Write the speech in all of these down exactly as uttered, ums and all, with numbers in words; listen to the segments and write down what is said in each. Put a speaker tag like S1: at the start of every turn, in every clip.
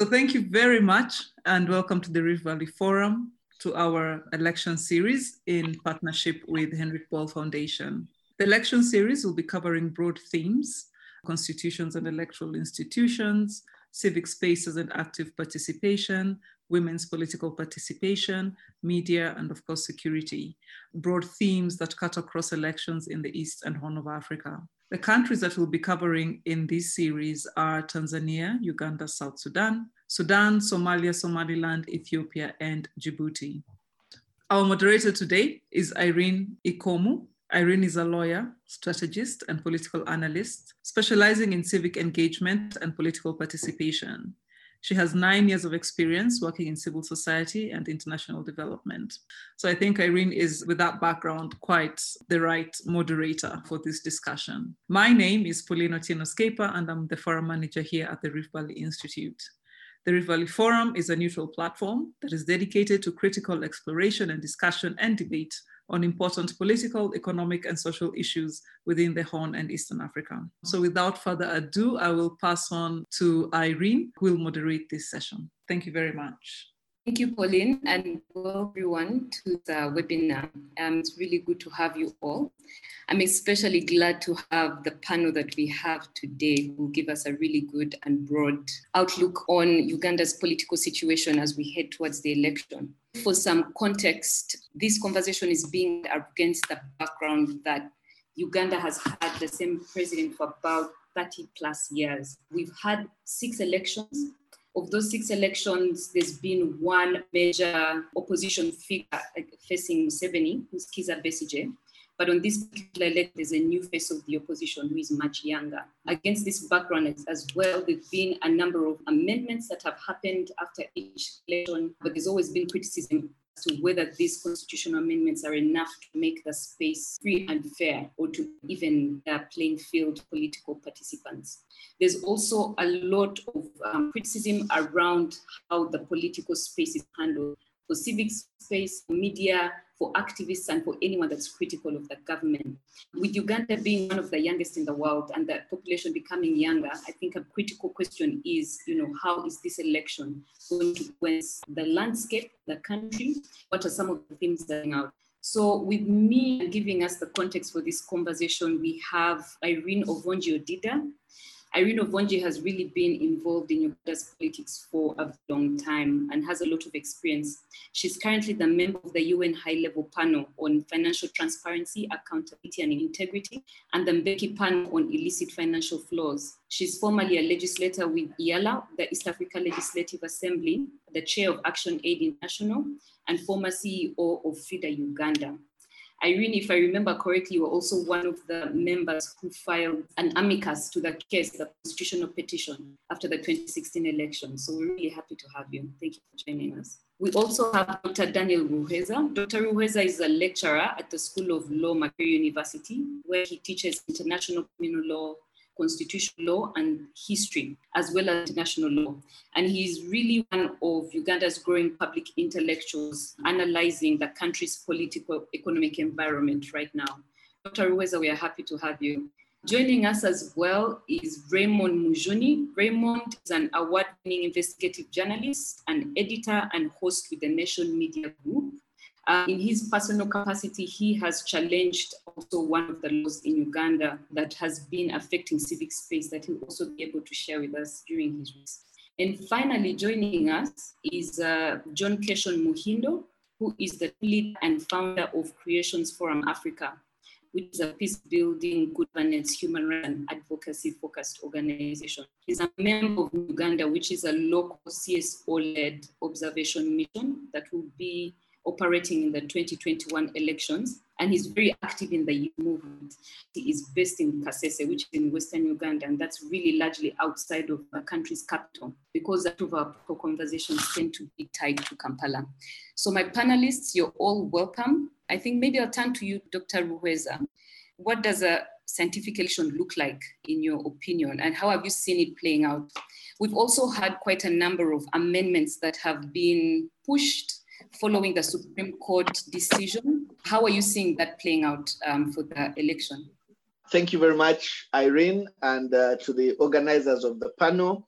S1: thank you very much and welcome to the Rift Valley Forum, to our election series in partnership with Henrik Ball Foundation. The election series will be covering broad themes: constitutions and electoral institutions, civic spaces and active participation, women's political participation, media, and of course, security. Broad themes that cut across elections in the East and Horn of Africa. The countries that we'll be covering in this series are Tanzania, Uganda, South Sudan, Sudan, Somalia, Somaliland, Ethiopia, and Djibouti. Our moderator today is Irene Ikomu. Irene is a lawyer, strategist, and political analyst, specializing in civic engagement and political participation. She has nine years of experience working in civil society and international development. So I think Irene is, with that background, quite the right moderator for this discussion. My name is Pauline Otieno-Skepa, and I'm the forum manager here at the Rift Valley Institute. The Rift Valley Forum is a neutral platform that is dedicated to critical exploration and discussion and debate on important political, economic, and social issues within the Horn and Eastern Africa. So without further ado, I will pass on to Irene, who will moderate this session. Thank you very much.
S2: Thank you, Pauline, and welcome everyone to the webinar. Um, it's really good to have you all. I'm especially glad to have the panel that we have today, who will give us a really good and broad outlook on Uganda's political situation as we head towards the election. For some context, this conversation is being against the background that Uganda has had the same president for about thirty plus years. We've had six elections. Of those six elections, there's been one major opposition figure facing Museveni, who's Kizza Besigye. But on this particular election, there's a new face of the opposition who is much younger. Against this background as well, there's been a number of amendments that have happened after each election, but there's always been criticism as to whether these constitutional amendments are enough to make the space free and fair, or to even uh, playing field political participants. There's also a lot of um, criticism around how the political space is handled for civic space, for media, for activists, and for anyone that's critical of the government. With Uganda being one of the youngest in the world and the population becoming younger, I think a critical question is, you know, how is this election going to influence the landscape, the country? What are some of the themes that are out? So with me giving us the context for this conversation, we have Irene Ovonji-Odida. Irene Ovonji has really been involved in Uganda's politics for a long time and has a lot of experience. She's currently the member of the U N High-Level Panel on Financial Transparency, Accountability and Integrity, and the Mbeki Panel on Illicit Financial Flows. She's formerly a legislator with IALA, the East Africa Legislative Assembly, the chair of Action Aid International, and former C E O of FIDA Uganda. Irene, if I remember correctly, you were also one of the members who filed an amicus to the case, the constitutional petition, after the twenty sixteen election. So we're really happy to have you. Thank you for joining us. We also have Doctor Daniel Ruhweza. Doctor Ruhweza is a lecturer at the School of Law, Makerere University, where he teaches international criminal law, constitutional law, and history, as well as international law. And he's really one of Uganda's growing public intellectuals analyzing the country's political economic environment right now. Doctor Ruhweza, we are happy to have you. Joining us as well is Raymond Mujuni. Raymond is an award-winning investigative journalist, an editor, and host with the Nation Media Group. Uh, in his personal capacity, he has challenged also one of the laws in Uganda that has been affecting civic space that he'll also be able to share with us during his week. And finally, joining us is uh, John Keshon Muhindo, who is the lead and founder of Creations Forum Africa, which is a peace-building, good governance, human rights, and advocacy-focused organization. He's a member of Uganda, which is a local C S O-led observation mission that will be operating in the twenty twenty-one elections, and he's very active in the youth movement. He is based in Kasese, which is in Western Uganda, and that's really largely outside of the country's capital, because that of our conversations tend to be tied to Kampala. So my panelists, you're all welcome. I think maybe I'll turn to you, Doctor Ruhweza. What does a scientific election look like in your opinion, and how have you seen it playing out? We've also had quite a number of amendments that have been pushed following the Supreme Court decision. How are you seeing that playing out um, for the election?
S3: Thank you very much, Irene, and uh, to the organizers of the panel.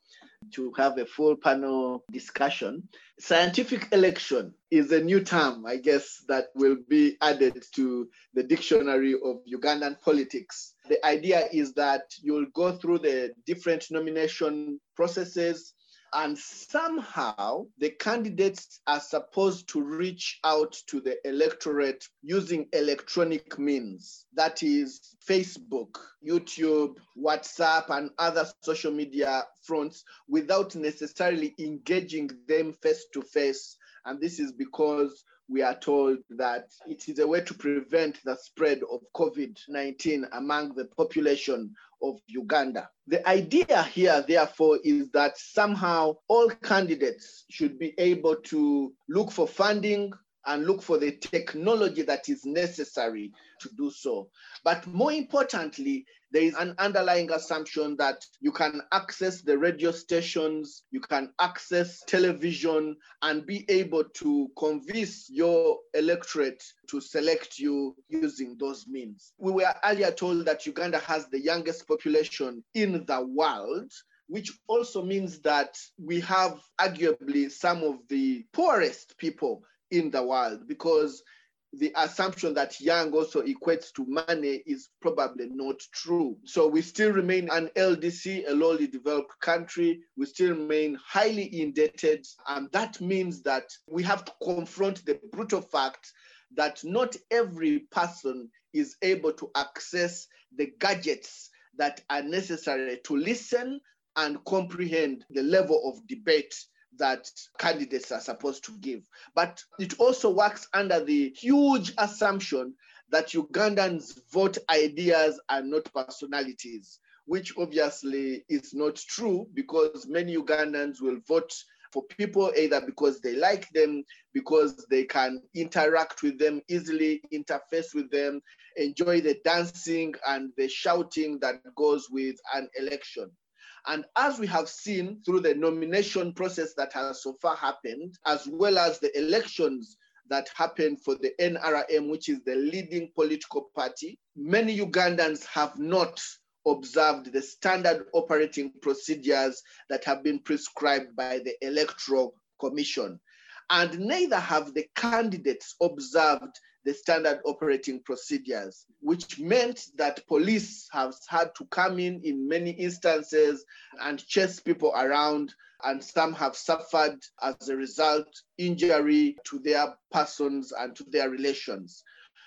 S3: to have a full panel discussion. Scientific election is a new term, I guess, that will be added to the dictionary of Ugandan politics. The idea is that you'll go through the different nomination processes, and somehow the candidates are supposed to reach out to the electorate using electronic means. That is Facebook, YouTube, WhatsApp, and other social media fronts without necessarily engaging them face to face. And this is because we are told that it is a way to prevent the spread of COVID nineteen among the population of Uganda. The idea here, therefore, is that somehow all candidates should be able to look for funding and look for the technology that is necessary to do so. But more importantly, there is an underlying assumption that you can access the radio stations, you can access television, and be able to convince your electorate to select you using those means. We were earlier told that Uganda has the youngest population in the world, which also means that we have arguably some of the poorest people in the world, because the assumption that young also equates to money is probably not true. So we still remain an L D C, a lowly developed country. We still remain highly indebted. And that means that we have to confront the brutal fact that not every person is able to access the gadgets that are necessary to listen and comprehend the level of debate that candidates are supposed to give. But it also works under the huge assumption that Ugandans vote ideas and not personalities, which obviously is not true, because many Ugandans will vote for people either because they like them, because they can interact with them easily, interface with them, enjoy the dancing and the shouting that goes with an election. And as we have seen through the nomination process that has so far happened, as well as the elections that happened for the N R M, which is the leading political party, many Ugandans have not observed the standard operating procedures that have been prescribed by the Electoral Commission. And neither have the candidates observed the standard operating procedures, which meant that police have had to come in in many instances and chase people around, and some have suffered as a result injury to their persons and to their relations.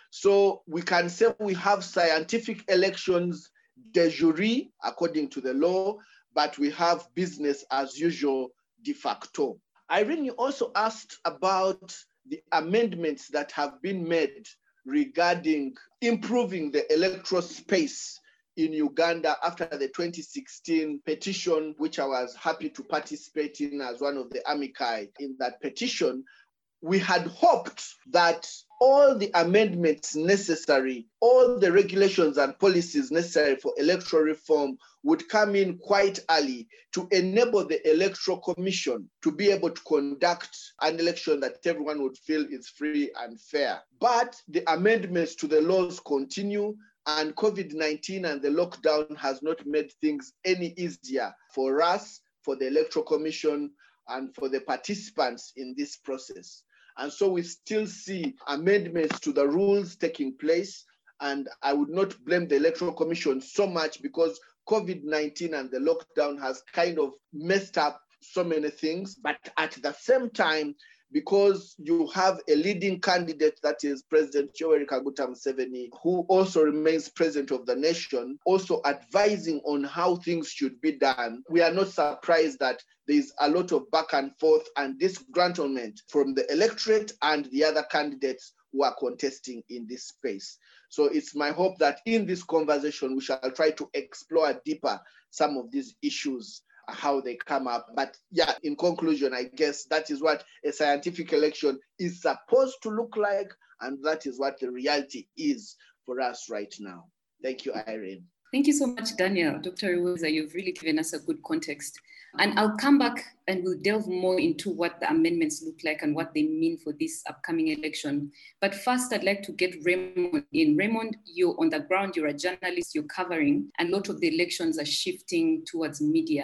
S3: So we can say we have scientific elections de jure according to the law, but we have business as usual de facto. Irene, you also asked about the amendments that have been made regarding improving the electoral space in Uganda after the twenty sixteen petition, which I was happy to participate in as one of the amici in that petition. We had hoped that all the amendments necessary, all the regulations and policies necessary for electoral reform would come in quite early to enable the Electoral Commission to be able to conduct an election that everyone would feel is free and fair. But the amendments to the laws continue, and COVID nineteen and the lockdown has not made things any easier for us, for the Electoral Commission, and for the participants in this process. And so we still see amendments to the rules taking place. And I would not blame the Electoral Commission so much, because COVID nineteen and the lockdown has kind of messed up so many things. But at the same time, because you have a leading candidate, that is President Yoweri Kaguta Museveni, who also remains president of the nation, also advising on how things should be done, we are not surprised that there is a lot of back and forth and disgruntlement from the electorate and the other candidates who are contesting in this space. So it's my hope that in this conversation, we shall try to explore deeper some of these issues, how they come up. But yeah, in conclusion, I guess that is what a scientific election is supposed to look like, and that is what the reality is for us right now. Thank you, Irene.
S2: Thank you so much, Daniel. Doctor Ruweza, you've really given us a good context. And I'll come back and we'll delve more into what the amendments look like and what they mean for this upcoming election. But first, I'd like to get Raymond in. Raymond, you're on the ground, you're a journalist, you're covering, and a lot of the elections are shifting towards media.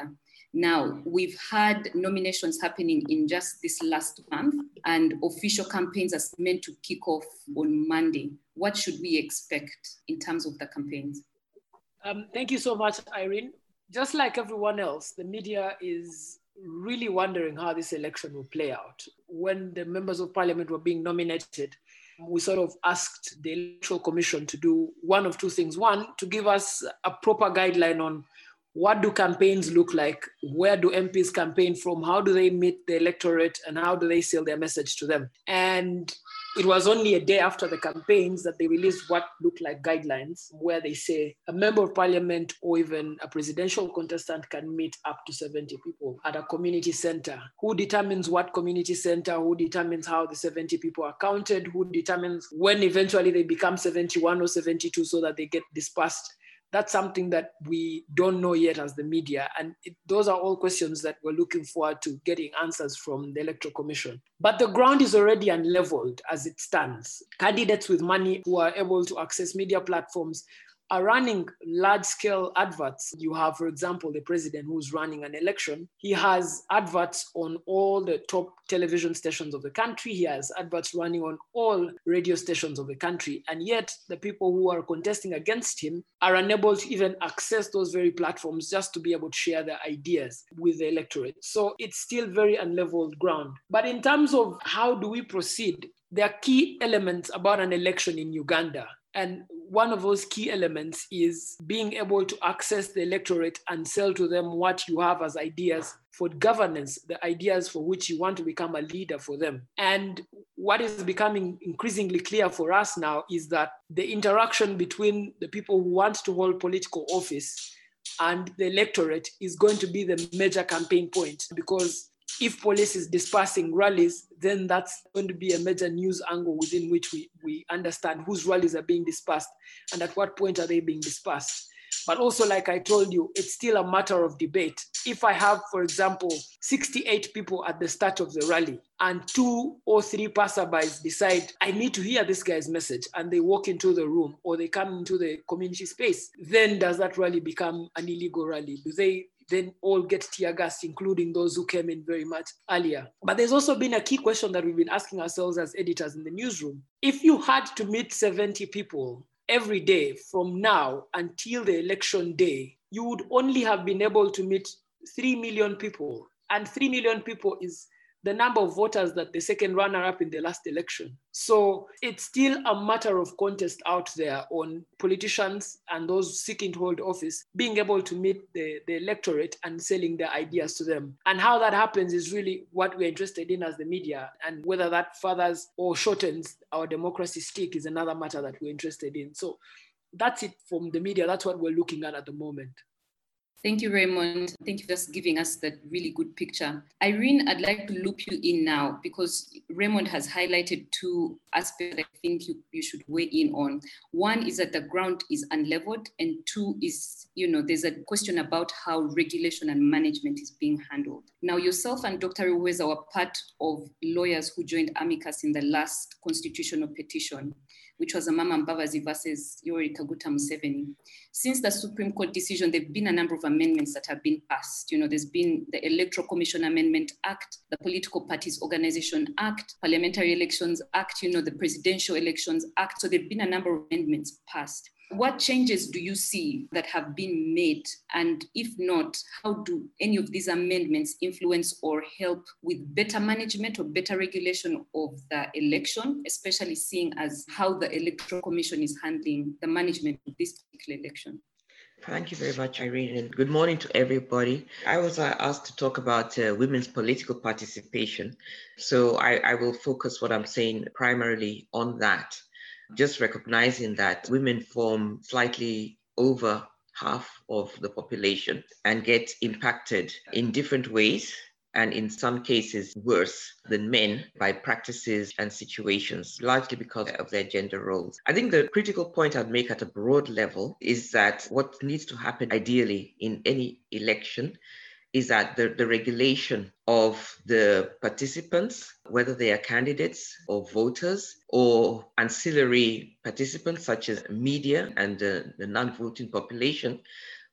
S2: Now, we've had nominations happening in just this last month, and official campaigns are meant to kick off on Monday. What should we expect in terms of the campaigns?
S4: Um, thank you so much, Irene. Just like everyone else, the media is really wondering how this election will play out. When the members of parliament were being nominated, we sort of asked the Electoral Commission to do one of two things. One, to give us a proper guideline on what do campaigns look like, where do M Ps campaign from, how do they meet the electorate, and how do they sell their message to them. And it was only a day after the campaigns that they released what looked like guidelines, where they say a member of parliament or even a presidential contestant can meet up to seventy people at a community center. Who determines what community center? Who determines how the seventy people are counted? Who determines when eventually they become seventy-one or seventy-two so that they get dispersed? That's something that we don't know yet as the media. And it, those are all questions that we're looking forward to getting answers from the Electoral Commission. But the ground is already unleveled as it stands. Candidates with money who are able to access media platforms are running large-scale adverts. You have, for example, the president who's running an election. He has adverts on all the top television stations of the country. He has adverts running on all radio stations of the country. And yet the people who are contesting against him are unable to even access those very platforms just to be able to share their ideas with the electorate. So it's still very unleveled ground. But in terms of how do we proceed, there are key elements about an election in Uganda. And one of those key elements is being able to access the electorate and sell to them what you have as ideas for governance, the ideas for which you want to become a leader for them. And what is becoming increasingly clear for us now is that the interaction between the people who want to hold political office and the electorate is going to be the major campaign point, because if police is dispersing rallies, then that's going to be a major news angle within which we, we understand whose rallies are being dispersed and at what point are they being dispersed. But also, like I told you, it's still a matter of debate. If I have, for example, sixty-eight people at the start of the rally and two or three passerbys decide, I need to hear this guy's message, and they walk into the room or they come into the community space, then does that rally become an illegal rally? Do they then all get tear gassed, including those who came in very much earlier? But there's also been a key question that we've been asking ourselves as editors in the newsroom. If you had to meet seventy people every day from now until the election day, you would only have been able to meet three million people. And three million people is the number of voters that the second runner-up in the last election. So it's still a matter of contest out there on politicians and those seeking to hold office being able to meet the, the electorate and selling their ideas to them. And how that happens is really what we're interested in as the media, and whether that furthers or shortens our democracy stick is another matter that we're interested in. So that's it from the media. That's what we're looking at at the moment.
S2: Thank you, Raymond. Thank you for just giving us that really good picture. Irene, I'd like to loop you in now because Raymond has highlighted two aspects that I think you, you should weigh in on. One is that the ground is unleveled, and two is, you know, there's a question about how regulation and management is being handled. Now, yourself and Doctor Ruweza were part of lawyers who joined Amicus in the last constitutional petition, which was Amama Mbabazi versus Yoweri Kaguta Museveni. Since the Supreme Court decision, there have been a number of amendments that have been passed. You know, there's been the Electoral Commission Amendment Act, the Political Parties Organization Act, Parliamentary Elections Act, you know, the Presidential Elections Act. So there have been a number of amendments passed. What changes do you see that have been made? And if not, how do any of these amendments influence or help with better management or better regulation of the election, especially seeing as how the Electoral Commission is handling the management of this particular election?
S5: Thank you very much, Irene, and good morning to everybody. I was uh, asked to talk about uh, women's political participation. So I, I will focus what I'm saying primarily on that. Just recognizing that women form slightly over half of the population and get impacted in different ways, and in some cases worse than men, by practices and situations, largely because of their gender roles. I think the critical point I'd make at a broad level is that what needs to happen ideally in any election is that the, the regulation of the participants, whether they are candidates or voters or ancillary participants such as media and uh, the non-voting population,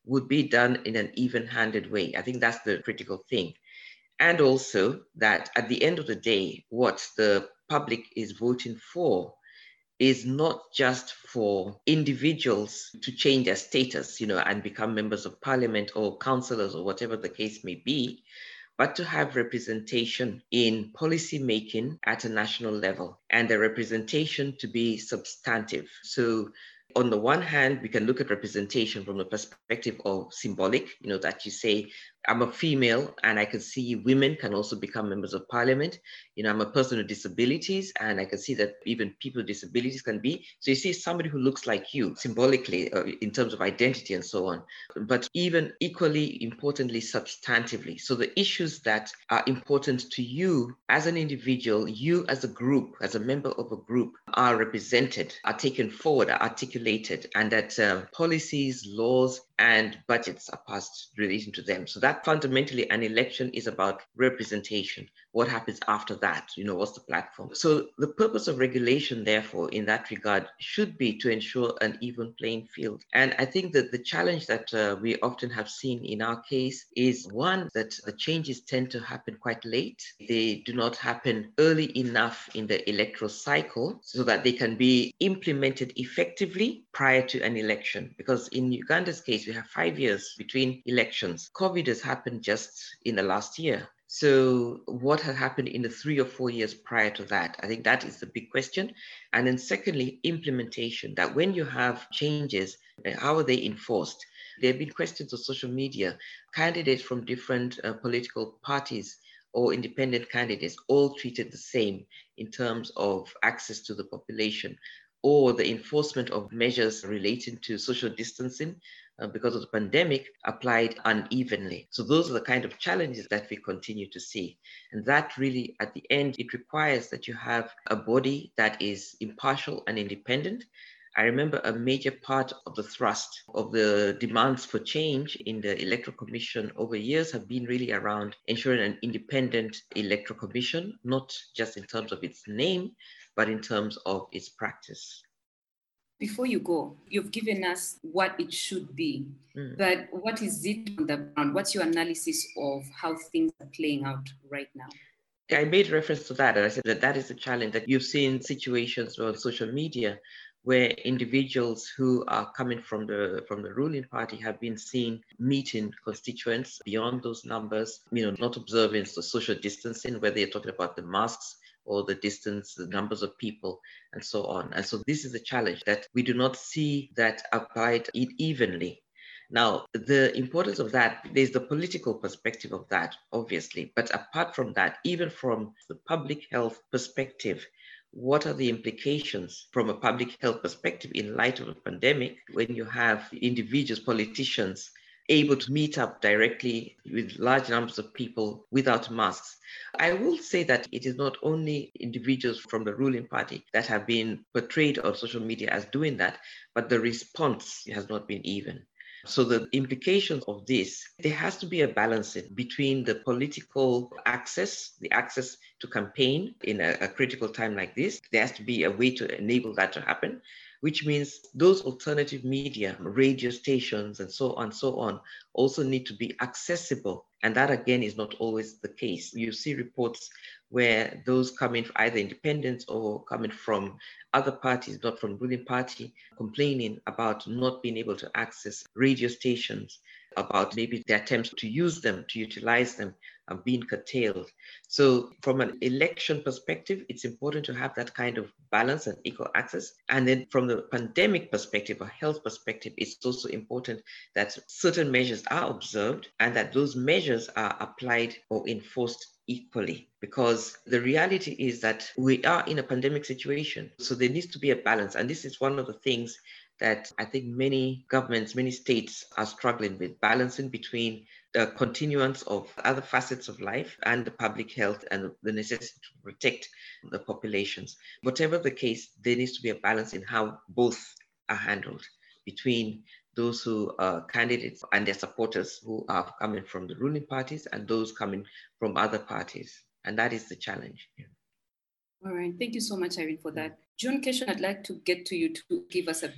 S5: would be done in an even-handed way. I think that's the critical thing. And also that at the end of the day, what the public is voting for is not just for individuals to change their status, you know, and become members of parliament or councillors or whatever the case may be, but to have representation in policy making at a national level, and the representation to be substantive. So on the one hand, we can look at representation from the perspective of symbolic, you know, that you say, I'm a female and I can see women can also become members of parliament. You know, I'm a person with disabilities and I can see that even people with disabilities can be. So you see somebody who looks like you symbolically uh, in terms of identity and so on, but even equally importantly, substantively. So the issues that are important to you as an individual, you as a group, as a member of a group, are represented, are taken forward, are articulated, and that uh, policies, laws, and budgets are passed relating to them. So that fundamentally an election is about representation. What happens after that? You know, what's the platform? So the purpose of regulation, therefore, in that regard, should be to ensure an even playing field. And I think that the challenge that uh, we often have seen in our case is one, that the changes tend to happen quite late. They do not happen early enough in the electoral cycle so that they can be implemented effectively prior to an election. Because in Uganda's case, we have five years between elections. COVID has happened just in the last year. So what had happened in the three or four years prior to that? I think that is the big question. And then secondly, implementation, that when you have changes, how are they enforced? There have been questions on social media, candidates from different uh, political parties or independent candidates, all treated the same in terms of access to the population, or the enforcement of measures relating to social distancing uh, because of the pandemic applied unevenly. So those are the kind of challenges that we continue to see. And that really, at the end, it requires that you have a body that is impartial and independent. I remember a major part of the thrust of the demands for change in the Electoral Commission over years have been really around ensuring an independent Electoral Commission, not just in terms of its name, but in terms of its practice.
S2: Before you go, you've given us what it should be, mm. but what is it on the ground? What's your analysis of how things are playing out right now?
S5: I made reference to that, and I said that that is a challenge, that you've seen situations on social media where individuals who are coming from the from the ruling party have been seen meeting constituents beyond those numbers, you know, not observing the social distancing, whether you're talking about the masks or the distance, the numbers of people, and so on. And so this is a challenge, that we do not see that applied evenly. Now, the importance of that, there's the political perspective of that, obviously. But apart from that, even from the public health perspective, what are the implications from a public health perspective in light of a pandemic when you have individuals, politicians, able to meet up directly with large numbers of people without masks? I will say that it is not only individuals from the ruling party that have been portrayed on social media as doing that, but the response has not been even. So the implications of this, there has to be a balancing between the political access, the access to campaign in a, a critical time like this. There has to be a way to enable that to happen, which means those alternative media, radio stations, and so on, so on, also need to be accessible. And that, again, is not always the case. You see reports where those coming from either independents or coming from other parties, not from ruling party, complaining about not being able to access radio stations, about maybe the attempts to use them, to utilize them, are being curtailed. So from an election perspective, it's important to have that kind of balance and equal access. And then from the pandemic perspective, or health perspective, it's also important that certain measures are observed and that those measures are applied or enforced equally, because the reality is that we are in a pandemic situation. So there needs to be a balance. And this is one of the things that I think many governments, many states are struggling with, balancing between the continuance of other facets of life and the public health and the necessity to protect the populations. Whatever the case, there needs to be a balance in how both are handled between those who are candidates and their supporters who are coming from the ruling parties and those coming from other parties. And that is the challenge. Yeah.
S2: All right. Thank you so much, Irene, for that. John Keshon, I'd like to get to you to give us a bit of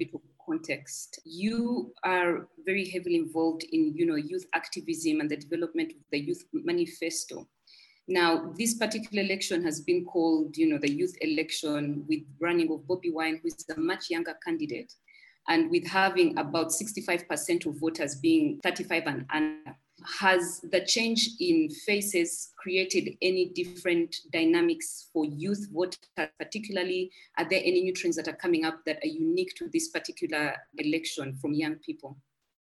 S2: context. You are very heavily involved in, you know, youth activism and the development of the Youth Manifesto. Now, this particular election has been called, you know, the youth election, with running of Bobi Wine, who is a much younger candidate, and with having about sixty-five percent of voters being thirty-five and under. Has the change in faces created any different dynamics for youth voters particularly? Are there any new trends that are coming up that are unique to this particular election from young people?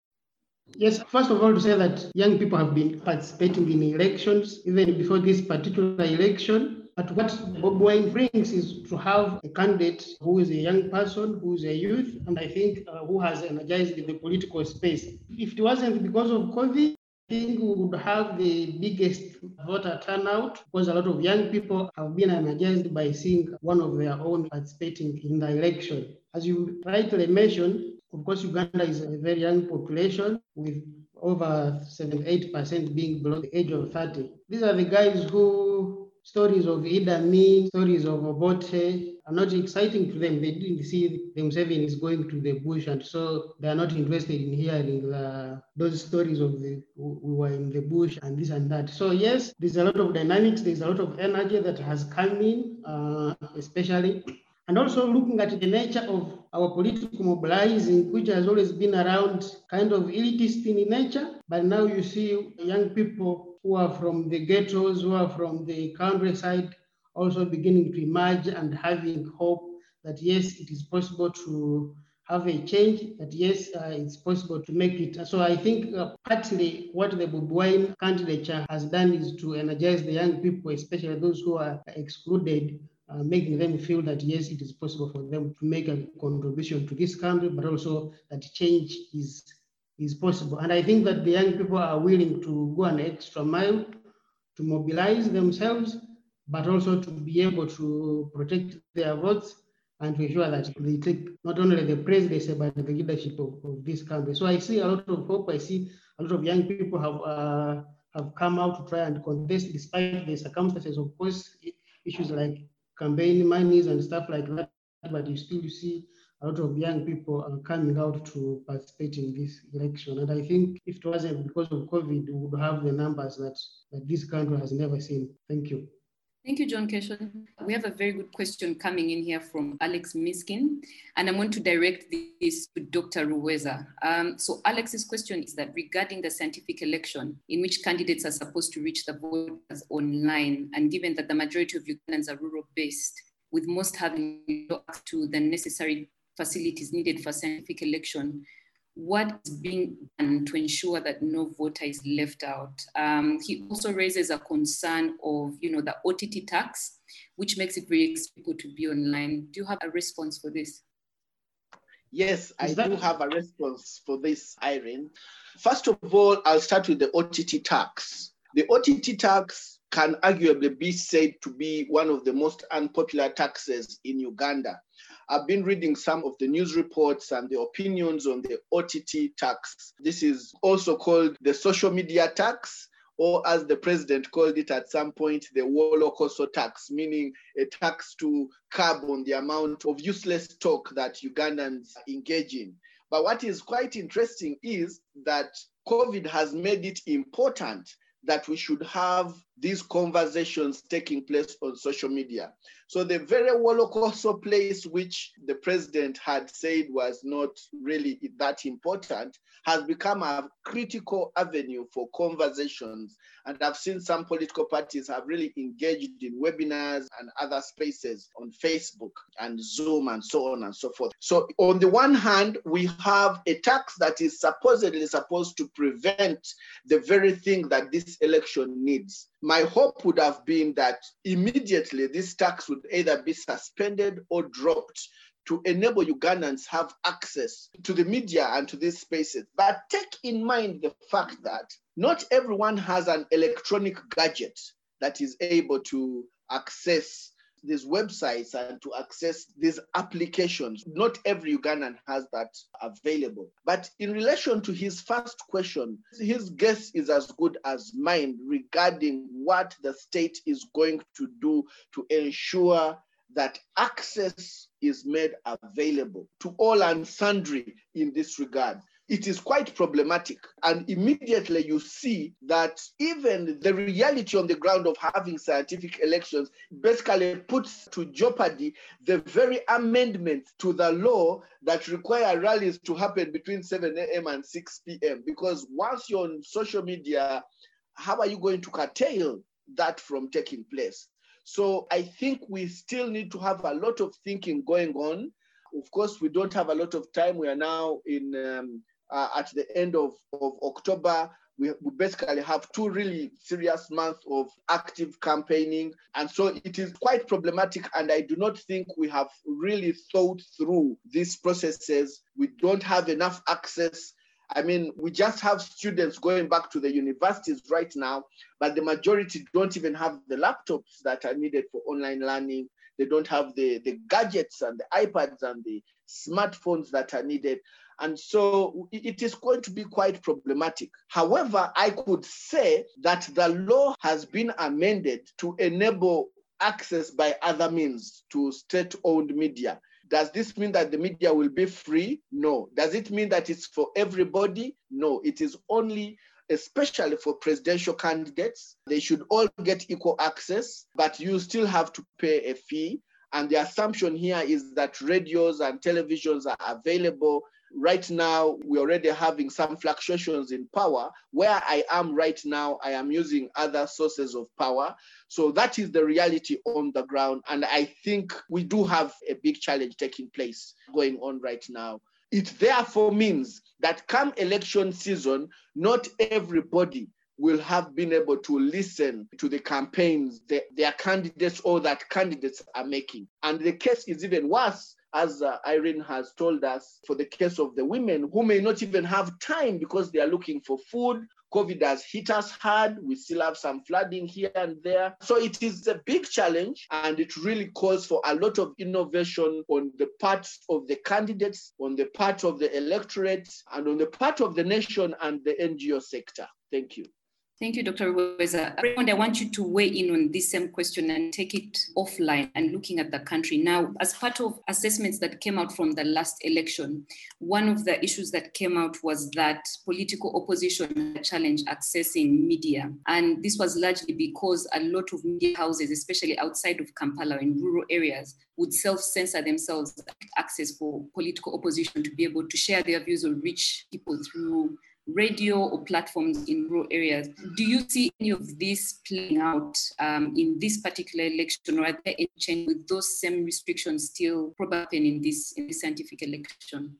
S6: Yes, first of all, to say that young people have been participating in elections even before this particular election. But what Bobi Wine brings is to have a candidate who is a young person, who is a youth, and I think uh, who has energized the political space. If it wasn't because of COVID, I think we would have the biggest voter turnout, because a lot of young people have been energized by seeing one of their own participating in the election. As you rightly mentioned, of course, Uganda is a very young population with over seventy-eight percent being below the age of thirty. These are the guys who stories of Idi Amin, stories of Obote are not exciting to them. They didn't see themselves is going to the bush, and so they are not interested in hearing uh, those stories of the we were in the bush and this and that. So yes, there's a lot of dynamics, there's a lot of energy that has come in, uh, especially. And also looking at the nature of our political mobilizing, which has always been around kind of elitist in nature, but now you see young people who are from the ghettos, who are from the countryside, also beginning to emerge and having hope that yes, it is possible to have a change, that yes, uh, it's possible to make it. So I think uh, partly what the Bobi Wine candidature has done is to energize the young people, especially those who are excluded, uh, making them feel that yes, it is possible for them to make a contribution to this country, but also that change is is possible. And I think that the young people are willing to go an extra mile to mobilize themselves, but also to be able to protect their votes and to ensure that they take not only the presidency, but the leadership of, of this country. So I see a lot of hope. I see a lot of young people have uh, have come out to try and contest despite the circumstances. Of course, issues like campaign monies and stuff like that, but you still see a lot of young people are coming out to participate in this election. And I think if it wasn't because of COVID, we would have the numbers that, that this country has never seen. Thank you.
S2: Thank you, John Keshon. We have a very good question coming in here from Alex Miskin, and I'm going to direct this to Doctor Ruweza. Um, so Alex's question is that regarding the scientific election in which candidates are supposed to reach the voters online, and given that the majority of Ugandans are rural-based, with most having no access to the necessary facilities needed for scientific election, what is being done to ensure that no voter is left out? Um, he also raises a concern of, you know, the O T T tax, which makes it very expensive people to be online. Do you have a response for this?
S3: Yes, I do have a response for this, Irene. First of all, I'll start with the O T T tax. The O T T tax can arguably be said to be one of the most unpopular taxes in Uganda. I've been reading some of the news reports and the opinions on the O T T tax. This is also called the social media tax, or as the president called it at some point, the Wolokoso tax, meaning a tax to curb on the amount of useless talk that Ugandans engage in. But what is quite interesting is that COVID has made it important that we should have these conversations taking place on social media. So the very Wolokoso place, which the president had said was not really that important, has become a critical avenue for conversations. And I've seen some political parties have really engaged in webinars and other spaces on Facebook and Zoom and so on and so forth. So on the one hand, we have a tax that is supposedly supposed to prevent the very thing that this election needs. My hope would have been that immediately this tax would either be suspended or dropped to enable Ugandans have access to the media and to these spaces. But take in mind the fact that not everyone has an electronic gadget that is able to access these websites and to access these applications. Not every Ugandan has that available. But in relation to his first question, his guess is as good as mine regarding what the state is going to do to ensure that access is made available to all and sundry in this regard. It is quite problematic. And immediately you see that even the reality on the ground of having scientific elections basically puts to jeopardy the very amendment to the law that require rallies to happen between seven a m and six p m Because once you're on social media, how are you going to curtail that from taking place? So I think we still need to have a lot of thinking going on. Of course, we don't have a lot of time. We are now in um, uh, at the end of, of October. We, we basically have two really serious months of active campaigning. And so it is quite problematic. And I do not think we have really thought through these processes. We don't have enough access. I mean, we just have students going back to the universities right now, but the majority don't even have the laptops that are needed for online learning. They don't have the, the gadgets and the iPads and the smartphones that are needed. And so it is going to be quite problematic. However, I could say that the law has been amended to enable access by other means to state-owned media. Does this mean that the media will be free? No. Does it mean that it's for everybody? No. It is only, especially for presidential candidates. They should all get equal access, but you still have to pay a fee. And the assumption here is that radios and televisions are available. Right now, we're already having some fluctuations in power. Where I am right now, I am using other sources of power. So that is the reality on the ground. And I think we do have a big challenge taking place going on right now. It therefore means that come election season, not everybody will have been able to listen to the campaigns that their candidates or that candidates are making. And the case is even worse, as uh, Irene has told us, for the case of the women who may not even have time because they are looking for food. COVID has hit us hard. We still have some flooding here and there. So it is a big challenge, and it really calls for a lot of innovation on the part of the candidates, on the part of the electorate, and on the part of the nation and the N G O sector. Thank you.
S2: Thank you, Doctor Weza. Raymond, I want you to weigh in on this same question and take it offline and looking at the country. Now, as part of assessments that came out from the last election, one of the issues that came out was that political opposition challenged accessing media. And this was largely because a lot of media houses, especially outside of Kampala in rural areas, would self-censor themselves access for political opposition to be able to share their views or reach people through radio or platforms in rural areas. Do you see any of this playing out um, in this particular election, or are there any change with those same restrictions still probably in this, in this scientific election?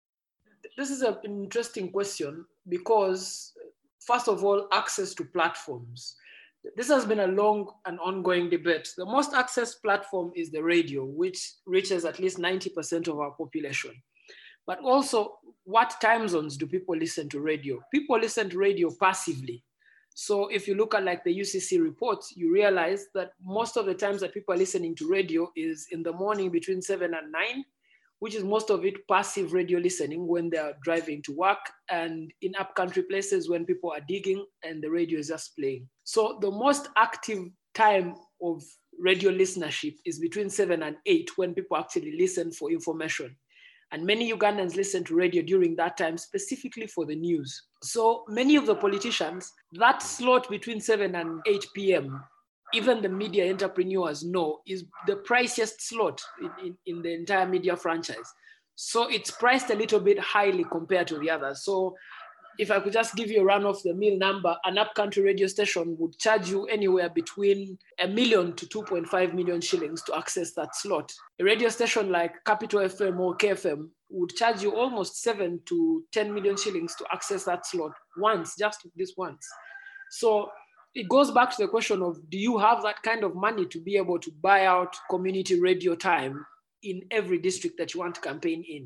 S4: This is an interesting question because, first of all, access to platforms. This has been a long and ongoing debate. The most accessed platform is the radio, which reaches at least ninety percent of our population. But also, what time zones do people listen to radio? People listen to radio passively. So if you look at like the U C C reports, you realize that most of the times that people are listening to radio is in the morning between seven and nine, which is most of it passive radio listening when they're driving to work, and in upcountry places when people are digging and the radio is just playing. So the most active time of radio listenership is between seven and eight when people actually listen for information. And many Ugandans listen to radio during that time, specifically for the news. So many of the politicians, that slot between seven and eight p m, even the media entrepreneurs know, is the priciest slot in, in, in the entire media franchise. So it's priced a little bit highly compared to the others. So if I could just give you a run-of-the-mill number, an upcountry radio station would charge you anywhere between a million to two point five million shillings to access that slot. A radio station like Capital F M or K F M would charge you almost seven to ten million shillings to access that slot once, just this once. So it goes back to the question of, do you have that kind of money to be able to buy out community radio time in every district that you want to campaign in?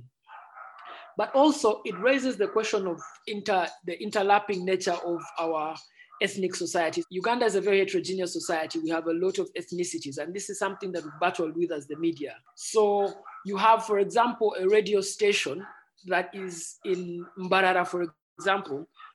S4: But also it raises the question of inter, the interlapping nature of our ethnic societies. Uganda is a very heterogeneous society. We have a lot of ethnicities, and this is something that we've battled with as the media. So you have, for example, a radio station that is in Mbarara, for example,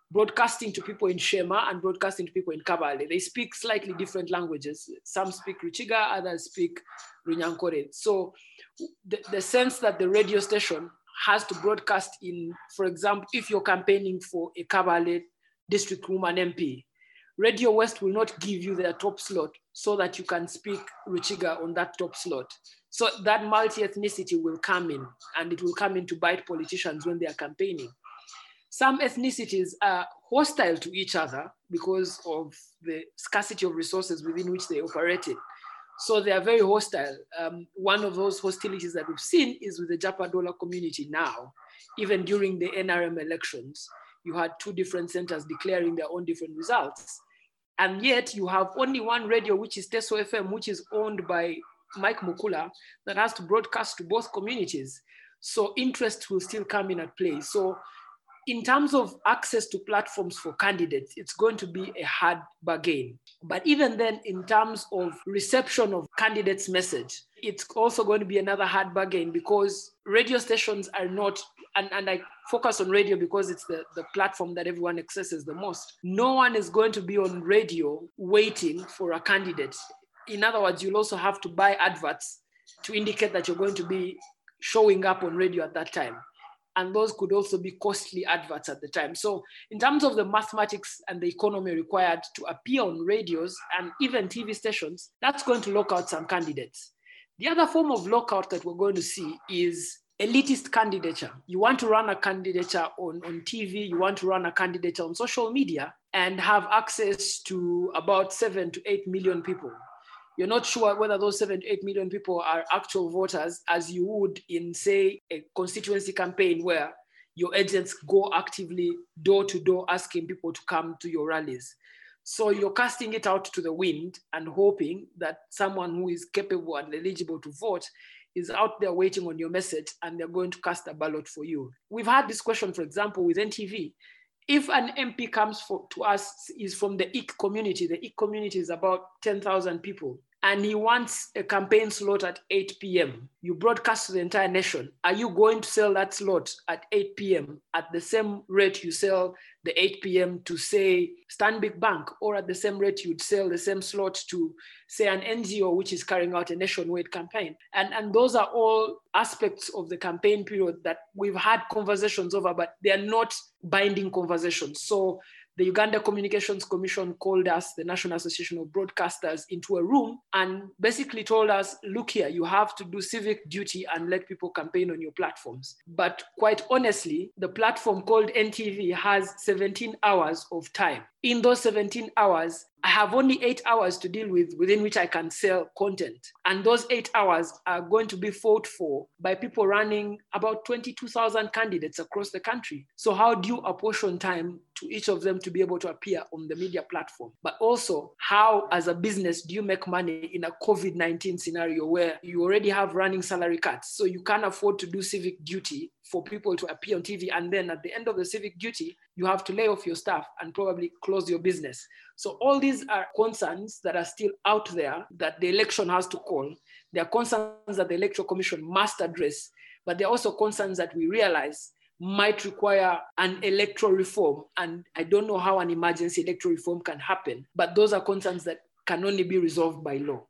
S4: broadcasting to people in Shema and broadcasting to people in Kabale. They speak slightly different languages. Some speak Ruchiga, others speak Runyankore. So the, the sense that the radio station has to broadcast in, for example, if you're campaigning for a Kabale district woman M P, Radio West will not give you their top slot so that you can speak Ruchiga on that top slot. So that multi-ethnicity will come in, and it will come in to bite politicians when they are campaigning. Some ethnicities are hostile to each other because of the scarcity of resources within which they operated. So they are very hostile. Um, one of those hostilities that we've seen is with the Japadola community now. Even during the N R M elections, you had two different centers declaring their own different results. And yet you have only one radio, which is Teso F M, which is owned by Mike Mukula, that has to broadcast to both communities. So interest will still come in at play. So in terms of access to platforms for candidates, it's going to be a hard bargain. But even then, in terms of reception of candidates' message, it's also going to be another hard bargain, because radio stations are not, and, and I focus on radio because it's the, the platform that everyone accesses the most. No one is going to be on radio waiting for a candidate. In other words, you'll also have to buy adverts to indicate that you're going to be showing up on radio at that time. And those could also be costly adverts at the time. So in terms of the mathematics and the economy required to appear on radios and even T V stations, that's going to lock out some candidates. The other form of lockout that we're going to see is elitist candidature. You want to run a candidature on, on T V, you want to run a candidature on social media and have access to about seven to eight million people. You're not sure whether those seven to eight million people are actual voters, as you would in, say, a constituency campaign where your agents go actively door to door asking people to come to your rallies. So you're casting it out to the wind and hoping that someone who is capable and eligible to vote is out there waiting on your message and they're going to cast a ballot for you. We've had this question, for example, with N T V. If an M P comes for, to us, is from the I C community, the I C community is about ten thousand people, and he wants a campaign slot at eight p m You broadcast to the entire nation. Are you going to sell that slot at eight p m at the same rate you sell the eight p m to, say, Stanbic Bank, or at the same rate you'd sell the same slot to, say, an N G O which is carrying out a nationwide campaign? And, and those are all aspects of the campaign period that we've had conversations over, but they are not binding conversations. So the Uganda Communications Commission called us, the National Association of Broadcasters, into a room and basically told us, look here, you have to do civic duty and let people campaign on your platforms. But quite honestly, the platform called N T V has seventeen hours of time. In those seventeen hours, I have only eight hours to deal with within which I can sell content. And those eight hours are going to be fought for by people running about twenty-two thousand candidates across the country. So how do you apportion time to each of them to be able to appear on the media platform? But also, how as a business do you make money in a COVID nineteen scenario where you already have running salary cuts? So you can't afford to do civic duty for people to appear on T V. And then at the end of the civic duty, you have to lay off your staff and probably close your business. So all these are concerns that are still out there that the election has to call. There are concerns that the Electoral Commission must address, but there are also concerns that we realize might require an electoral reform. And I don't know how an emergency electoral reform can happen, but those are concerns that can only be resolved by law.